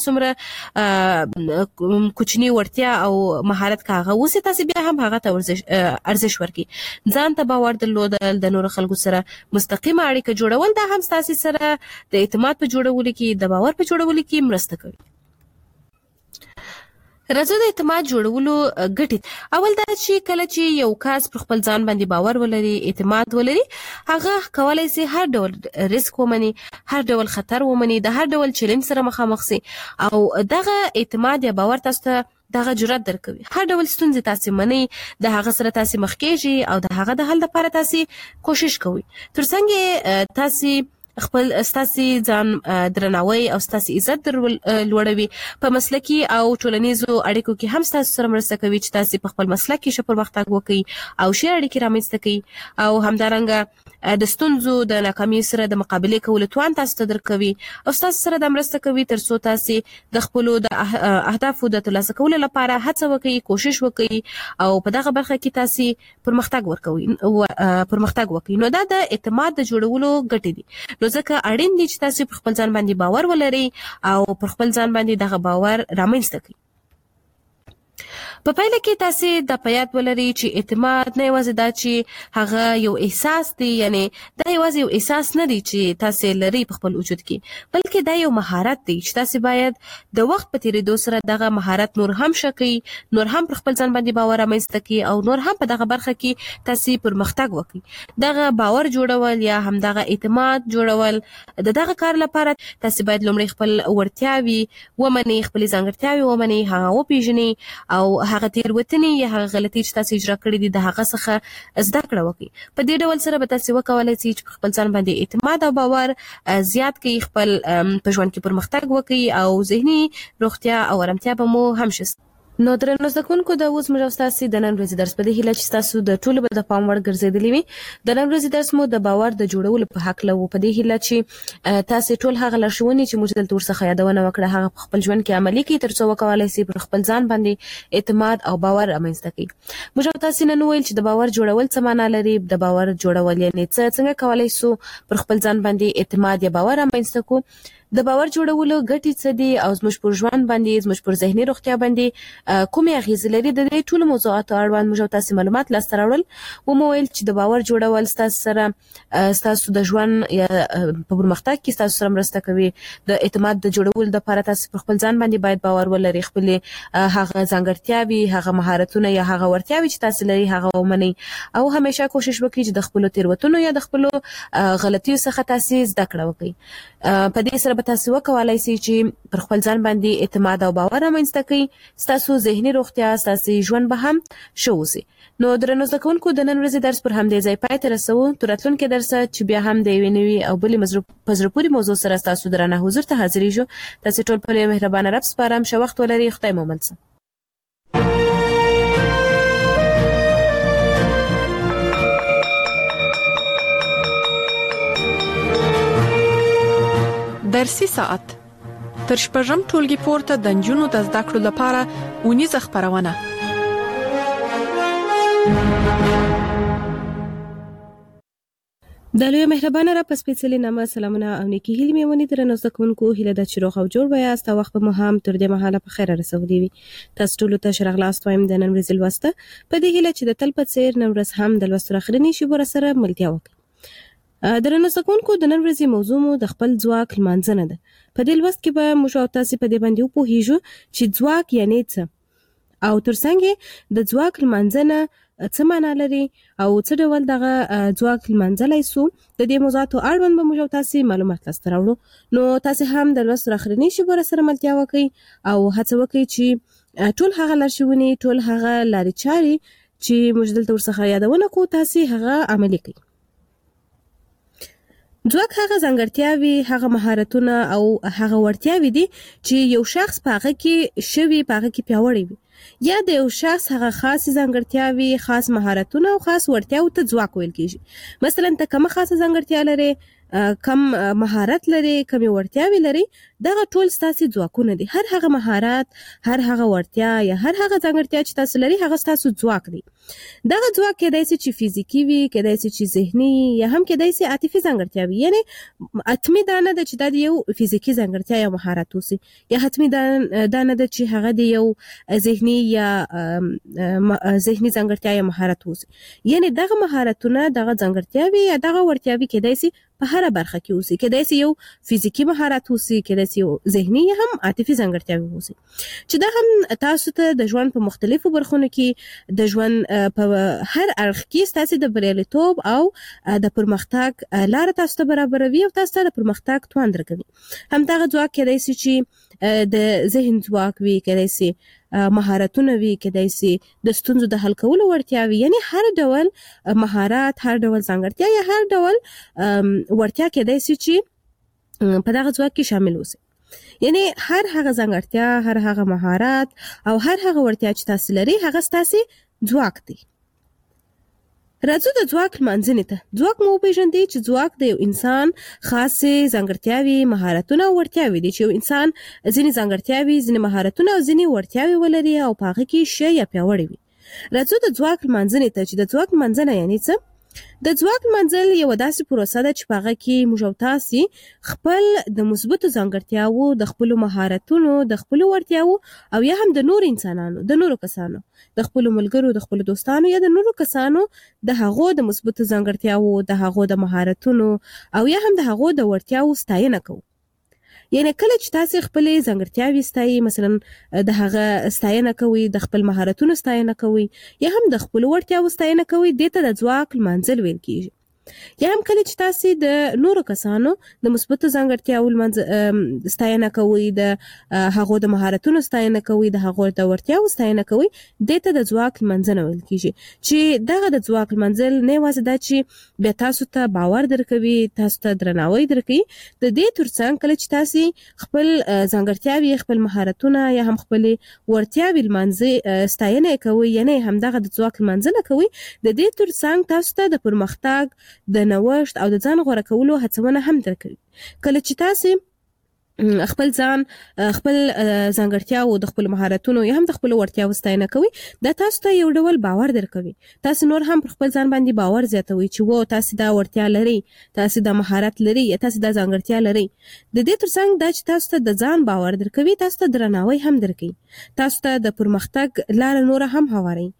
څومره کوچنی ورتیا او مهارت کاغه اوس تاسو بیا هم هغه ته ارزښت ورکړئ. ځان ته باور درلودل د نور خلکو سره مستقیمه اړیکه جوړول دا هم تاسو سره د اعتماد په جوړولو کې د باور په جوړولو کې مرسته کوي. راځو د اعتماد جوړولو ګټې. اول دا چې کله چې یو کس پر خپل ځان باندې باور ولري، اعتماد ولري، هغه کولای شي هر ډول ریسک ومني، هر ډول خطر ومني، د هر ډول چیلنج سره مخامخ شي او دغه اعتماد یا باور تاسو ته دغه جرأت درکوي. هر ډول ستونزې تاسو منئ، د هغه سره تاسو مخ کېږئ او د هغه د حل لپاره تاسو کوشش کوئ. ترڅنګ تاسو خپل ستاسي ځان درناوی او ستاسي عزت در لوړوي. په مسلکي او ټولنیزو اړیکو کې هم ستاسو سره مرسته کوي چې تاسو په خپل مسلک کې ښه پرمختګ وکړئ او ښې اړیکې رامنځته کړئ او همدارنګه د ستونزو د ناکامۍ سره د مقابلې کولو توان تاسو ته درکوي او ستاسو سره د مرسته کوي ترڅو تاسو د خپلو د اهدافو د ترلاسه کولو لپاره هڅه وکړئ، کوشش وکړئ او په دغه برخه کې تاسو پرمختګ ورکوي پرمختګ وکړئ. نو دا د اعتماد د جوړولو ګټې دي. ځکه اړین دي چې تاسو په خپل ځان باندې باور ولرئ او پر خپل ځان باندې دغه باور رامنځته کړئ. په پایله کې تاسو د پیات ولري چې اعتماد نه یوازې دا چې هغه یو احساس دی، یعنی دا یوازې یو احساس نه دی چې تاسو لري په خپل وجود کې، بلکې دا یو مهارت دی چې تاسو باید د وخت په تیریدو سره دغه مهارت نور هم شکړئ، نور هم پر خپل ځان باندې باور رامنځته کړئ او نور هم په دغه برخه کې تاسو پرمختګ وکړئ. دغه باور جوړول یا هم دغه اعتماد جوړول د دغه کار لپاره تاسو باید لومړی خپل وړتیاوي ومنئ، خپل ځانګړتیاوي ومنئ، هغه وپیژنئ او هغه تیروتنې یا هغه غلطۍ چې تاسو اجرا کړې دي د هغه څخه زده کړه وکړئ. په دې ډول سره به تاسو وکولای شئ چې خپل ځان باندې اعتماد او باور زیات کړئ، خپل په ژوند کې پرمختګ وکړئ او ذهني روغتیا او آرامتیا به مو هم شي. نو درنو زده کوونکو، د اوس موږ تاسو د نن ورځې درس په دې هیله چې تاسو د ټولو به د پام وړ ګرځېدلی وي. د نن ورځې درس مو د باور د جوړولو په حق له په دې هیله چې تاسو ټول هغه لارښوونې چې موږ دلته ورڅخه یادونه وکړه هغه په خپل ژوند کې عملي کړئ ترڅو وکولای شئ پر خپل ځان باندې اعتماد او باور رامنځته کړئ. موږ تاسو نن ویل چې د باور جوړول څه معنا لري، د باور جوړول یعنی څه، څنګه کولای شو پر خپل ځان باندې اعتماد یا باور رامنځته کړو، د باور جوړولو ګټې څه دي او زموږ پر ژوند باندې، زموږ پر ذهني روغتیا باندې کومې اغیزې لري. د دې ټولو موضوعاتو اړوند موږ تاسو معلومات لاسته راوړل. ومو ویل چې د باور جوړول ستاسو سره ستاسو د ژوند یا په پرمختګ کې ستاسو سره مرسته کوي. د اعتماد د جوړولو لپاره تاسو پر خپل ځان باندې باید باور ولرئ، خپل هغه ځانګړتیاوي، هغه مهارتونه یا هغه وړتیاوي چې تاسو لري هغه ومنئ او همیشه کوشش وکړئ چې د خپل تیروتنو یا د خپل غلطیو څخه تاسو زده کړه وکړئ. په دې سره به تاسو وکولای شئ چې پر خپل ځان باندې اعتماد او باور رامنځته کړئ، ستاسو ذهني روغتیا، ستاسو ژوند به هم ښه وشي. نو درنو زده کوونکو، د نن ورځې درس پر همدې ځای پای ته رسوو. تر راتلونکي درسه چې بیا هم د یوې نوې او بلې په زړه پورې موضوع سره ستاسو درانه حضور ته حاضرېږو. تاسو ټول په لوی مهربانه رب سپارم. ښه وخت ولرئ. خدای مو مل شه. درسي ساعت تر شپږم ټولګي پورته د نجونو د زده کړو لپاره اونیزه خبرونه. د لوی مهربانه را په سپېڅلې نامه سلامونه او نیکی هیلې مې ونې درنو زده کوونکو، هیله ده چې روغ او جوړ به یاست او وخت به مو هم تر دې مهاله په خیره رسولی وي. تاسو ټولو ته ښه راغلاست وایم د نن ورځې لوسته، په دې هیله چې د تل په څېر نن ورځ هم د لوستو اخرنۍ شیبو راسره ملتیا وکړئ. درنو زده کوونکو، د نن ورځې موضوع مو د خپل ځواک لمانځنه ده. په دې لوست کې به موږ او تاسو په دې باندې وپوهیږو چې ځواک یعنی څه او ترڅنګ د ځواک لمانځنه څه معنا لري او څه ډول دغه ځواک لمانځلی سو. د دې موضوعاتو اړوند به موږ او تاسو معلومات لاسته راوړو. نو تاسو هم د لوست اخرنۍ شیبو سره ملتیا وکړئ او هڅه وکړئ چې ټول هغه لارښوونې، ټول هغه لارې چارې چې موږ دلته ورڅخه یادونه کوو تاسو هغه عملي کړئ. ځواک هغه ځانګړتیاوي، هغه مهارتونه او هغه وړتیاوي دي چې یو شخص په هغه کې شوي، په هغه کې پیاوړی وي، یا د یو شخص هغه خاص ځانګړتیاوي، خاص مهارتونه او خاص وړتیاو ته ځواک ویل کیږي. مثلا ته کومه خاصه ځانګړتیا لري، کم مهارت لري، کم وړتیاوي لري، دغه ټول ستاسو ځواکونه دي. هر هغه مهارت، هر هغه وړتیا یا هر هغه ځانګړتیا چې تاسو لري هغه ستاسو ځواک دی. دغه ځواک کېدای شي چې فزیکی وي، کېدای شي چې ذهني یا هم کېدای شي عاطفي ځانګړتیا وي. یعنی اتمی دا نه ده چې دا یو فزیکی ځانګړتیا یا مهارت وسی، یا حتمی دا نه ده چې هغه دی یو ذهني یا ذهني ځانګړتیا یا مهارت وسی. یعنی دغه مهارتونه، دغه ځانګړتیاوي یا دغه وړتیاوي کېدای شي په هر برخه کې اوسي، کېدای شي یو فزیکی مهارت اوسي، کېدای شي یو ذهني هم عاطفي ځانګړتیاوې اوسي، چې دا هم تاسو ته د ژوند په مختلفو برخونو کې د ژوند په هر اړخ کې ستاسو د بریالیتوب او د پرمختګ لار تاسو ته برابروي او تاسو ته د پرمختګ توان درکوي. همدغه ځواک کېدای شي چې د ذهن ځواک وي، کېدای شي مهارتونه وي، کېدای شي د ستونزو د حل کولو وړتیا وي، یعنی هر ډول مهارت، هر ډول ځانګړتیا یا هر ډول وړتیا کېدای شي چې په دغه ځواک کې شامل اوسي. یعنی هر هغه ځانګړتیا، هر هغه مهارت او هر هغه وړتیا چې تاسو لري هغه ستاسو ځواک دی. راځو د ځواک لمانځنې ته. ځواک مو وپېژندئ چې ځواک د یو انسان خاصې ځانګړتیاوې، مهارتونه او وړتیاوې دي، چې یو انسان ځینې ځانګړتیاوې، ځینې مهارتونه او ځینې وړتیاوې ولري او په هغه کې ښه یا پیاوړی وي. راځو د ځواک لمانځنې ته، چې د ځواک لمانځنه یعنې څه؟ د ځواک لمانځل یوه داسې پروسه ده چې په هغه کې موږ او تاسې خپل د مثبتو ځانګړتیاوو، د خپلو مهارتونو، د خپلو وړتیاوو او یا هم د نورو انسانانو، د نورو کسانو، د خپلو ملګرو، د خپلو دوستانو یا د نورو کسانو د هغو د مثبتو ځانګړتیاوو، د هغو د مهارتونو او یا هم د هغو د وړتیاوو ستاینه کوو. یعنی کله چې تاسو خپل ځانګړتیاوې ستایي، مثلا د هغه ستاینه کوي، د خپل مهارتونو ستاینه کوي یا هم د خپل وړتیاوو ستاینه کوي، دې ته د ځواک لمانځل ویل کیږي. یا هم کله چې تاسو د نورو کسانو د مثبتو ځانګړتیاوو ستاینه کوي، د هغو د مهارتونو ستاینه کوي، د هغو د وړتیاوو ستاینه کوي، دې ته د ځواک لمانځنه ویل کیږي. چې دغه د ځواک لمانځل نه یوازې دا چې بیا تاسو ته باور درکوي، تاسو ته درناوی درکوي، د دې ترڅنګ کله چې تاسو خپل ځانګړتیاوې، خپل مهارتونه یا هم خپل وړتیاوې لمانځي، ستاینه کوي، یعنی همدغه د ځواک لمانځنه کوي، د دې ترڅنګ تاسو ته د پرمختګ، د نوښت او د ځان غوره کولو هڅونه هم درکوي. کله چې تاسو خپل ځان، خپل ځانګړتیاو، د خپل مهارتونو یا هم د خپل وړتیاو ستاینه کوي، دا تاسو ته یو ډول باور درکوي. تاسو نور هم پر خپل ځان باندې باور زیاتوي چې و تاسو دا وړتیا لري، تاسو دا مهارت لري یا تاسو دا ځانګړتیا لري. د دې ترڅنګ دا چې تاسو ته د ځان باور درکوي، تاسو ته درناوی هم درکوي، تاسو ته د پرمختګ لار نور هم هواروي،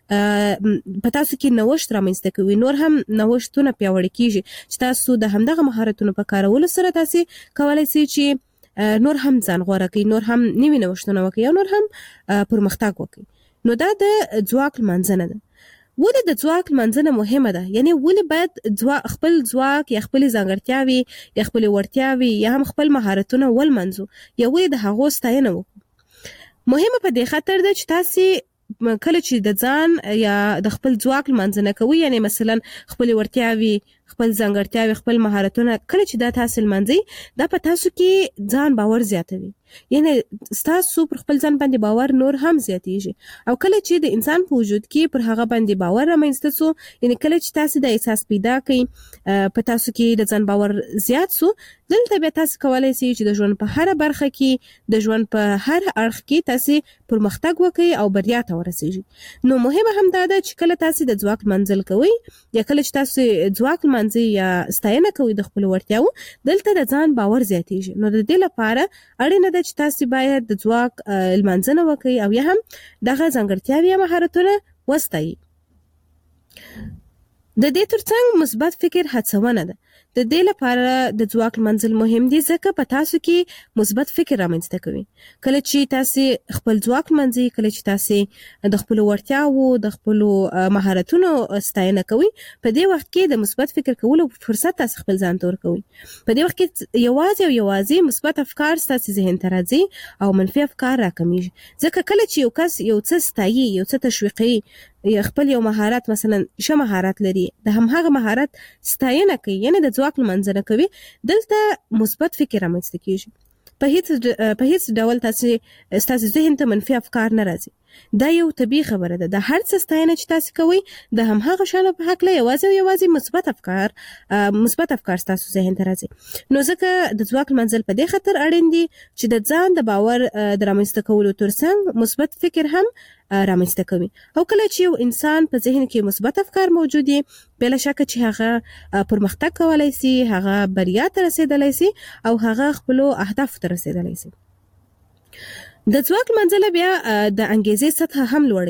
په تاسو کې نوښت رامنځته کوي، نور هم نوښتونه پیاوړي کیږي چې تاسو د همدغه مهارتونو په کارولو سره تاسو کولای شئ چې نور هم ځان غوره کړئ، نور هم نوي نوښتونه وکړئ او نور هم پرمختګ وکړئ. نو دا د ځواک لمانځنه ده. ولې د ځواک لمانځنه مهمه ده؟ یعنی ولې باید خپل ځواک یا خپل ځانګړتیاوې یا خپل وړتیاوې یا هم خپل مهارتونه ولمانځو یا ولې د هغو ستاینه وکړو؟ مهمه په دې خاطر ده چې تاسو کله چې د ځان یا د خپل ځواک لمانځنه کوي، یعنی مثلا خپل وړتیاوې، خپل ځانګړتیاوې، خپل مهارتونه، کله چې دا تاسو لمانځي، دا په تاسو کې ځان باور زیاتوي، یعنی تاسو پر خپل ځان باندې باور نور هم زیاتیږي. او کله چې د انسان په وجود کې پر هغه باندې باور رامنځته سو، یعنی کله چې تاسو د احساس پیدا کړئ، په تاسو کې د ځان باور زیات سو، دلته به تاسو کولای شئ چې د ژوند په هر برخه کې، د ژوند په هر اړخ کې تاسو پرمختګ وکړئ او بریا ته ورسیږئ. نو مهمه هم دا ده چې کله تاسو د ځواک منزل کوئ یا کله چې تاسو ځواک منځي یا ستاینه کوئ د خپل وړتیاو، دلته د ځان باور زیاتیږي. نو د دې لپاره اړینه ده چې تاسو باید د ځواک لمانځنه وکړئ او یا هم دغه ځانګړتیاوې یا مهارتونه وستایئ. د دې ترڅنګ مثبت فکر هڅونه ده. د دې لپاره د ځواک منزل مهم دي ځکه په تاسو کې مثبت فکر رامنځته کوي. کله چې تاسو خپل ځواک منځي، کله چې تاسو د خپل وړتیاو، د خپل مهارتونو ستاینه کوي، په دې وخت کې د مثبت فکر کولو فرصت تاسو خپل ځان ته ورکوي. په دې وخت کې یوازې او یوازې مثبت افکار تاسو ذهن ته راځي او منفي افکار راکمیږي. ځکه کله چې یو کس یو څه ستایي، یو څه تشویقي، یا خپل یو مهارت، مثلا ښه مهارت لري، د همغه مهارت ستاینه کوي، یعنی د ځواک لمانځنه کوي، دلته مثبت فکر رامنځته کیږي. په هیڅ په هیڅ ډول تاسو ستاسو ذهن ته منفي افکار نه راځي. دا یو طبيعي خبره ده. د هر څه ستاینه چې تاسو کوئ، د همغه شانو په حق له یوازې او یوازې مثبت افکار مثبت افکار تاسو ذهن ته راځي. نو ځکه د ځواک منزل په دې خاطر اړین دي چې د ځان د باور د رامنځته کولو ترڅنګ مثبت فکر هم رامنځته کوي. او کله چې یو انسان په ذهن کې مثبت افکار موجود دي، بلا شک چې هغه پرمختګ کولای شي، هغه بریا ته رسیدلی شي او هغه خپل اهداف ته رسیدلی شي. د ځواک منځله بیا د انګیزې سطح هم لوړي.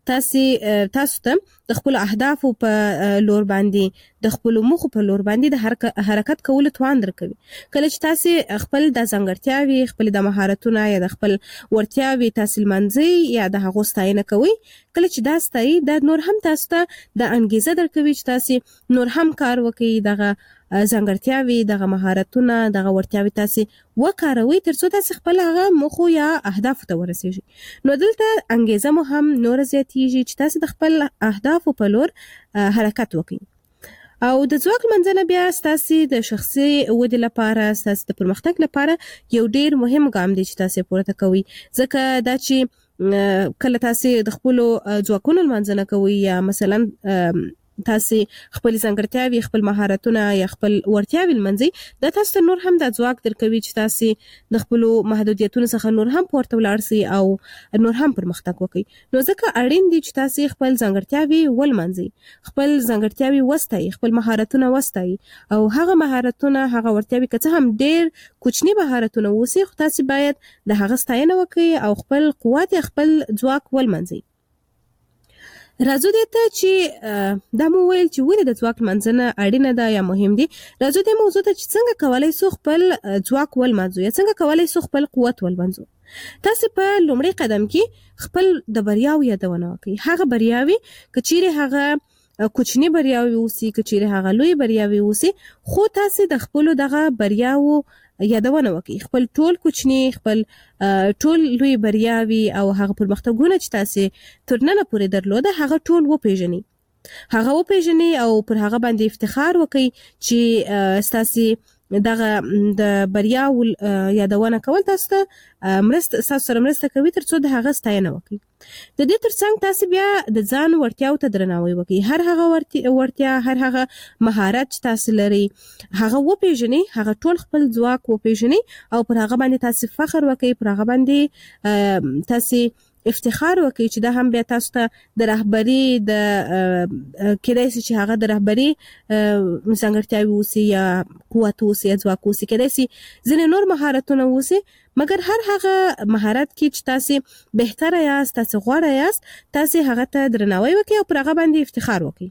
تاسو تاسو ته د خپل اهدافو په لور باندې د خپل موخو په لور باندې د حرکت کولو توان درکوي. کله چې تاسو خپل د ځانګړتیاوي خپل د مهارتونو یا د خپل ورتیاوي تاسو منځي یا د هغو ستاینه کوي، کله چې دا ستایي د نور هم تاسو ته د انګیزه درکوي چې تاسو نور هم کار وکړئ، دغه ځانګړتیاوي دغه مهارتونه دغه ورتیاوي تاسو وکاروي ترڅو تاسو خپل هغه موخو یا اهدافو ته ورسیږئ. نو دلته انګیزه مو هم نور زیاتیږي چې تاسو د خپل اهدافو په لور حرکت وکړئ. او د ځواک منځنه بیا ستاسو د شخصي ودې لپاره ستاسو د پرمختګ لپاره یو ډیر مهم ګام دی چې تاسو پورته کوئ، ځکه دا چې کله تاسو د خپل ځواکونو منځنه کوئ یا مثلا تاسو خپل ځانګړتیاوي خپل مهارتونه یا خپل ورتیاوي منځي، دا تاسو نور هم د ځواک درکوي چې تاسو د خپل محدودیتونو څخه نور هم پورته ولاړ سئ او نور هم پرمختګ وکړئ. نو ځکه اړین دي چې تاسو خپل ځانګړتیاوي ولمنځي، خپل ځانګړتیاوي وستایي، خپل مهارتونه وستایي، او هغه مهارتونه هغه ورتیاوي که څه هم ډیر کوچني مهارتونه وسی، خو تاسو باید د هغه ستاینه وکړئ او خپل قوت خپل ځواک ولمنځي. راځو دې ته چې دا مو ویل چې ولې د ځواک منځنه اړینه ده یا مهم دي، راځو دې موضوع ته چې څنګه کولای سو خپل ځواک ولمنځو یا څنګه کولای سو خپل قوت ولمنځو. تاسو په لومړي قدم کې خپل د بریاوو یادونه وکړئ. هغه بریاوي که چیرې هغه کوچنی بریاوي اوسي، که چیرې هغه لوی بریاوي اوسي، خو تاسو د خپل دغه بریاوو یادونه وکړئ. خپل ټول کوچنی خپل ټول لوی بریاوي او هغه پرمختګونه چې تاسو تر ننه پورې درلوده هغه ټول وپیژنئ. هغه وپیژنئ او پر هغه باندې افتخار وکړئ چې تاسو دغه د بریاو یادونه کول تاسو ته مرسته تاسو سره مرسته کوي ترڅو د هغه ستاینه وکړئ. د دې ترڅنګ تاسو بیا د ځان ورتیاو ته درناوی وکړئ. هر هغه ورتیا هر هغه مهارت چې تاسو لري هغه وپیژنئ، هغه ټول خپل ځواک وپیژنئ او پر هغه باندې تاسو فخر وکړئ، پر هغه باندې تاسو افتخار وکړي چې دا هم بیا تاسو ته د رهبری د کېدای شي چې هغه د رهبری ځانګړتیاوي اوسي یا قوت اوسي یا ځواک اوسي، کېدای شي ځینې نور مهارتونه اوسي، مګر هر هغه مهارت کې چې تاسو بهتره یاست، تاسو غوره یاست، تاسو هغه ته درناوی وکړئ او پر هغه باندې افتخار وکړئ.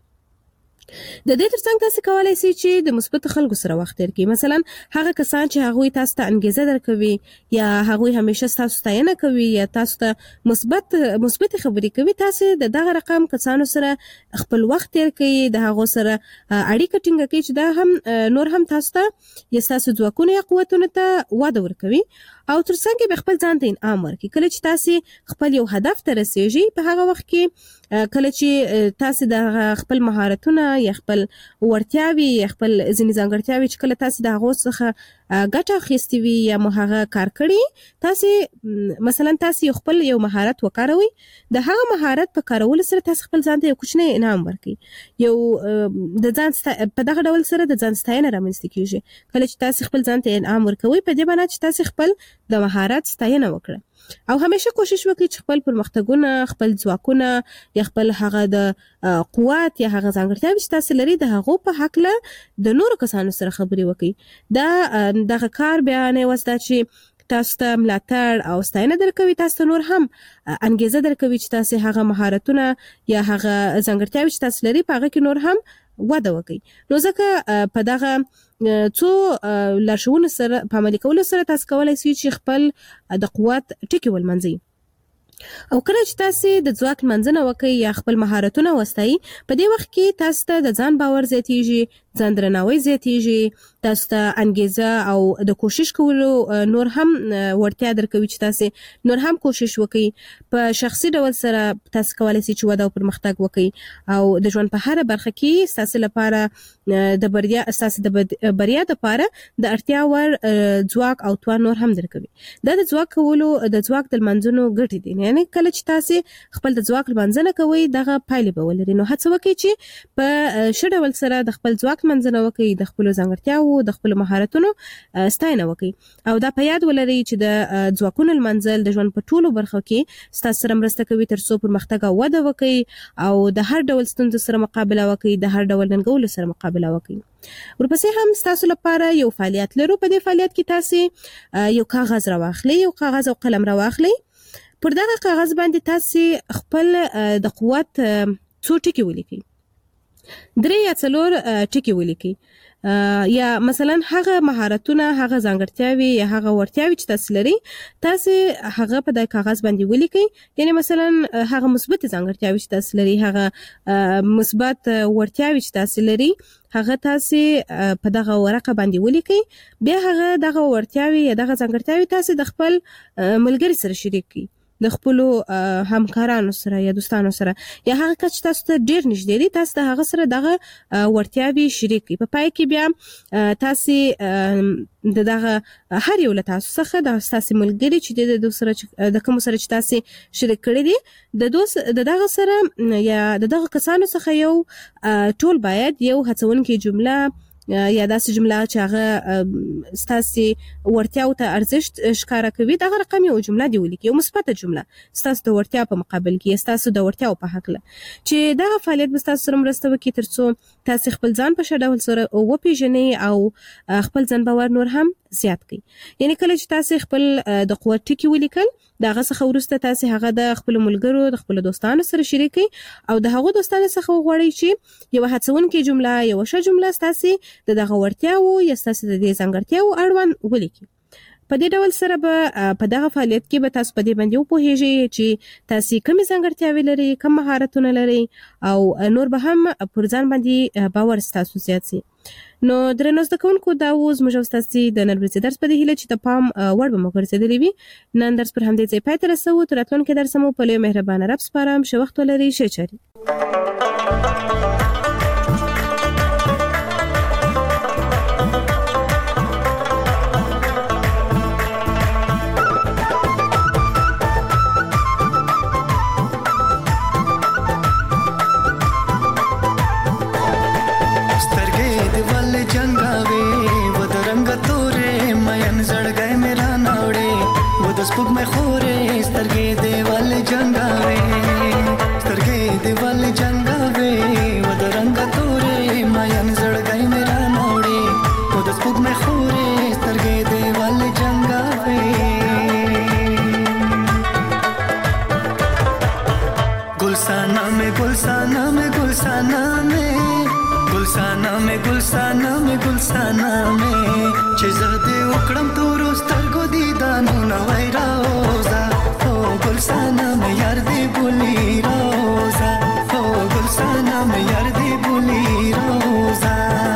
د دې ترڅنګ تاسو کولای شئ چې د مثبت خلکو سره وخت تیر کړئ. مثلا هغه کسان چې هغوی تاسو ته انګیزه درکوي یا هغوی همیشه تاسو ستاینه کوي یا تاسو ته مثبت مثبت خبرې کوي، تاسو د دغه رقم کسانو سره خپل وخت تیر کړئ، د هغو سره اړیکه ټینګه کړئ چې دا هم نور هم تاسو ته یا تاسو ځواکونه یا قوتونه ته وده ورکوي. او ترڅنګ به خپل ځان ته انعام ورکړي. کله چې تاسو خپل یو هدف ته رسیږئ، په هغه وخت کې کله چې تاسو د خپل مهارتونه یا خپل ورتیاوي یا خپل ځینې ځانګړتیاوي چې کله تاسو د هغو څخه ګټه اخیستې وي یا مو هغه کار کړي، تاسو مثلا تاسو خپل یو مهارت وکاروئ، د هغه مهارت په کارولو سره تاسو خپل ځان ته یو کوچنی انعام ورکړئ. یو د ځان په دغه ډول سره د ځان ستاینه رامنځته کیږي. کله چې تاسو خپل ځان ته انعام ورکوئ، په دې معنی چې تاسو خپل د مهارت ستاینه وکړه او همیشه کوشش وکړئ چې خپل پرمختګونه، خپل ځواکونه یا خپل هغه د قوت یا هغه ځانګړتیاوې چې تاسو لري د هغو په هکله د نورو کسانو سره خبرې وکړئ. دا دغه کار بیا نه وسته چې تاسو ته ملاتړ او ستاینه درکوي، تاسو ته نور هم انګیزه درکوي چې تاسو هغه مهارتونه یا هغه ځانګړتیاوې چې تاسو لري په هغه کې نور هم وده وکړي. نو ځکه په دغه څو لارښوونو سره په عملي کولو سره تاسو کولای شئ چې خپل د قوت ټکي ولمنځئ. او کله چې تاسو د ځواک منځنه وکړئ یا خپل مهارتونه وستایي، په دې وخت کې تاسو ته د ځان باور زیاتیږي، ځان درناوی زیاتیږي، تاسو ته انګیزه او د کوشش کولو نور هم ورتیا درکوي چې تاسو نور هم کوشش وکړئ. په شخصي ډول سره تاسو کولای شئ چې وده او پرمختګ وکړئ او د ژوند په هره برخه کې تاسو لپاره د بریا تاسو د بریا لپاره د اړتیا وړ ځواک او توان نور هم درکوي. دا د ځواک کولو د ځواک د منځونو ګټې دي، یعنی کله چې تاسو خپل د ځواک منځنه کوئ دغه پایلې به ولري. نو هڅه وکړئ چې په ښه ډول سره د خپل ځواک منځنه وکړئ، د خپلو ځانګړتیاوو د خپلو مهارتونو ستاینه وکړئ او دا په یاد ولرئ چې د ځواکونو لمنځل د ژوند په ټولو برخو کې ستاسو سره مرسته کوي ترڅو پرمختګ او وده وکړئ او د هر ډول ستونزو سره مقابله وکړئ، د هر ډول ننګولو سره مقابله وکړئ. ورپسې هم ستاسو لپاره یو فعالیت لرو. په دې فعالیت کې تاسو یو کاغذ راواخلئ، یو کاغذ او قلم راواخلئ. پر دغه کاغذ باندې تاسو خپل د قوت څو ټکي ولیکئ، درې یا څلور ټکي ولیکئ، یا مثلا هغه مهارتونه، هغه ځانګړتیاوي یا هغه وړتیاوي چې تاسو لري تاسو هغه په د کاغذ باندې ولیکئ. یعنی مثلا هغه مثبت ځانګړتیاوي چې تاسو لري، هغه مثبت وړتیاوي چې تاسو لري هغه تاسو په دغه ورقه باندې ولیکئ. بیا هغه دغه وړتیاوي یا دغه ځانګړتیاوي تاسو د خپل ملګری سره شریک کړئ، د خپل همکارانو سره یا دوستانو سره، یا هغه کچ تاسو ته ډیر نږدې دي تاسو د هغه سره دغه وړتیاوي شریک کړئ. په پای کې بیا تاسو د دغه هر یو له تاسو څخه د تاسو ملګری چې د دوسره د کوم سره چې تاسو شریک کړی دي د دوس د دغه سره یا د دغه کسانو څخه یو ټول باید یو هڅونکې جمله یا داسې جمله چې هغه ستاسو ورتیاو ته ارزښت ښکارا کوي، دغه رقم یو جمله دی ولیکئ، یو مثبت جمله ستاسو د ورتیا په مقابل کې، ستاسو د ورتیاو په حق له چې دغه فعالیت به ستاسو سره مرسته وکړي ترڅو تاسو خپل ځان په ښه ډول سره وپیژنئ او خپل ځان باور نور هم زیات کړئ. یعنی کله چې تاسو خپل د قوت ټکي ولیکل، دغه څخه وروسته تاسو هغه د خپل ملګرو، د خپل دوستانو سره شریک کړئ او د هغو دوستانو څخه وغواړئ چې یو هڅونکې جمله، یو ښه جمله ستاسو د دغه وړتیاو یا ستاسو د دې ځانګړتیاو اړوند ولیکئ. په دې ډول سره به په دغه فعالیت کې به تاسو په دې باندې وپوهیږئ چې تاسو کومې ځانګړتیاوې لرئ، کوم مهارتونه لرئ او نور به هم پر ځان باندې باور ستاسو زیات شي. نو درنو زده کوونکو، دا اوس موږ ستاسو د نن ورځې درس په دې هیله چې د پام وړ به مو ګرځېدلی وي. نن درس پر همدې ځای پای ته رسوو. تر راتلونکي درس مو په لوی مهربانه رب سپارم. ښه وخت ولرئ. ښه چارې. स्पुक में खोरे स्तरगे देवाल जंगावे, स्तरगे देवाल जंगावे, वद रंग तोरे मायन जड़गाई मेरा नोड़े, वद स्पुक में खोरे स्तरगे देवाल जंगावे. गुलसाना में गुलसाना में गुलसाना में गुलसाना में गुलसाना में गुलसाना में चिज़दे उकड़म तोरो स्तरगो दीदानो नवै रोजा, ओ गुलसाना में यार दे बुली रोजा, ओ गुलसाना में यार दे बुली रोजा.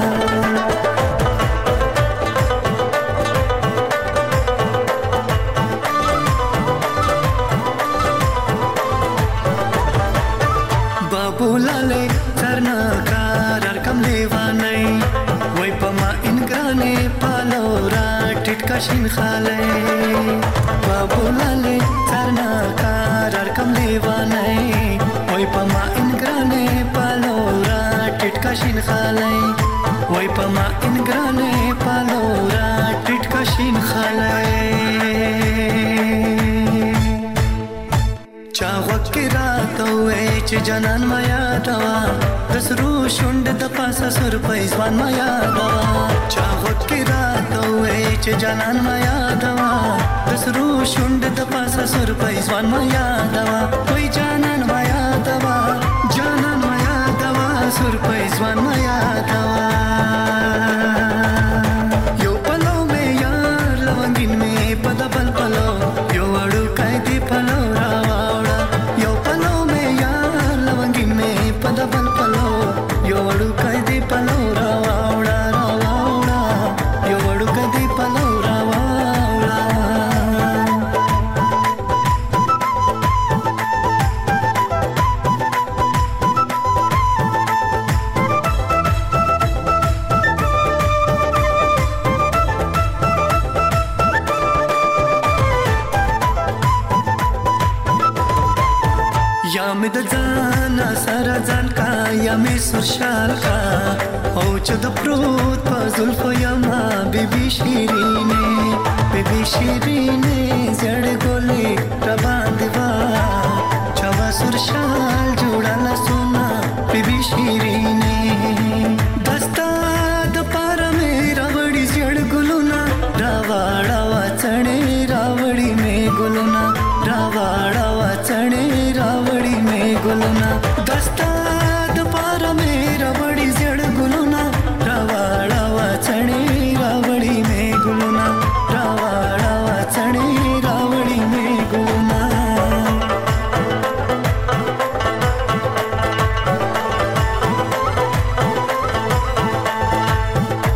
बाबू लाले चरना कार अरकम लेवाने वही पमा इनग्राने पालोरा टिटका शिन खाले. बाबू लाले चरना कार अरकम लेवाने वही पमा इनग्राने पालोरा टिटका शिन खाले, वही पमा इनग्राने पालोरा टिटका शिन खाले. चावक की रात हुए च जनन माया दवा, दसरू शुंड द पासा सुर पैसवान माया दवा. चावक की रात हुए च जनन माया दवा, दसरू शुंड द पासा सुर पैसवान माया दवा. कोई जानन माया दवा, जानन माया दवा, सुर पैसवान माया दवा. यो पलो में यार लवंगिन में पदा पल पलो, यो अड़ू कायदे पलो रावा. पदा पल पलो यो वड़ू कदी पलो रावाड़ा रावाड़ा, यो वड़ू कदी पलो रावाड़ा. या में दजाना सारा जान का, या में सुरशाल का, ओ चद प्रोत पजुल्फ यमा बीबी शीरीने, बीबी शीरीने जड़ गोले रबान दिवा. चवा सुरशाल जोड़ा ला सोना बीबी शीरीने. दस्ता द पारा में रावड़ी जड़ गुलुना, रावाड़ा वा चढ़े रावड़ी में गुलुना, रावाड़ा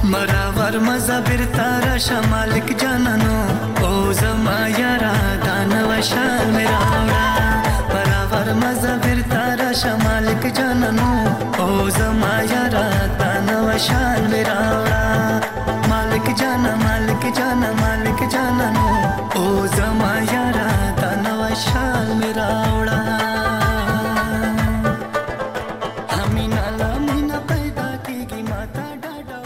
मरावर मजा बिरतारा शमालिक जाननो ओ जमा यारा दानव शाल मेरा मरावर मजा बिरतारा शमालिक जाननो ओ जमा यारा दानव शाल मेरा